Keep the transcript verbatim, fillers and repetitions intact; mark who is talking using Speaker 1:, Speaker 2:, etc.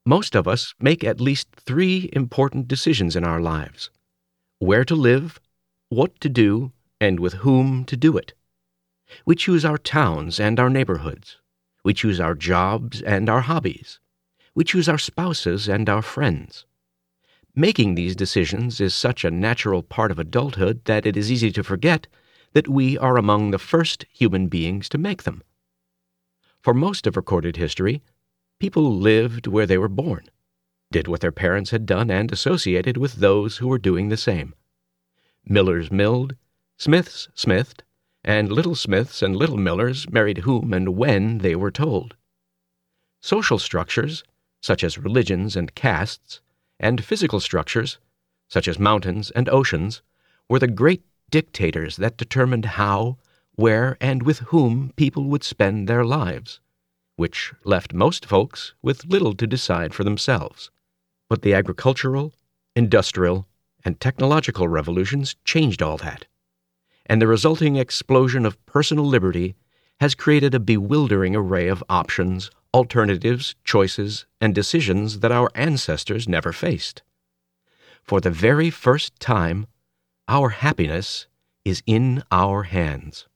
Speaker 1: Most of us make at least three important decisions in our lives: where to live, what to do, and with whom to do it. We choose our towns and our neighborhoods. We choose our jobs and our hobbies. We choose our spouses and our friends. Making these decisions is such a natural part of adulthood that it is easy to forget that we are among the first human beings to make them. For most of recorded history, people lived where they were born, did what their parents had done, and associated with those who were doing the same. Millers milled, smiths smithed, and little smiths and little millers married whom and when they were told. Social structures, such as religions and castes, and physical structures, such as mountains and oceans, were the great dictators that determined how, where, and with whom people would spend their lives, which left most folks with little to decide for themselves. But the agricultural, industrial, and technological revolutions changed all that, and the resulting explosion of personal liberty has created a bewildering array of options, alternatives, choices, and decisions that our ancestors never faced. For the very first time, our happiness is in our hands.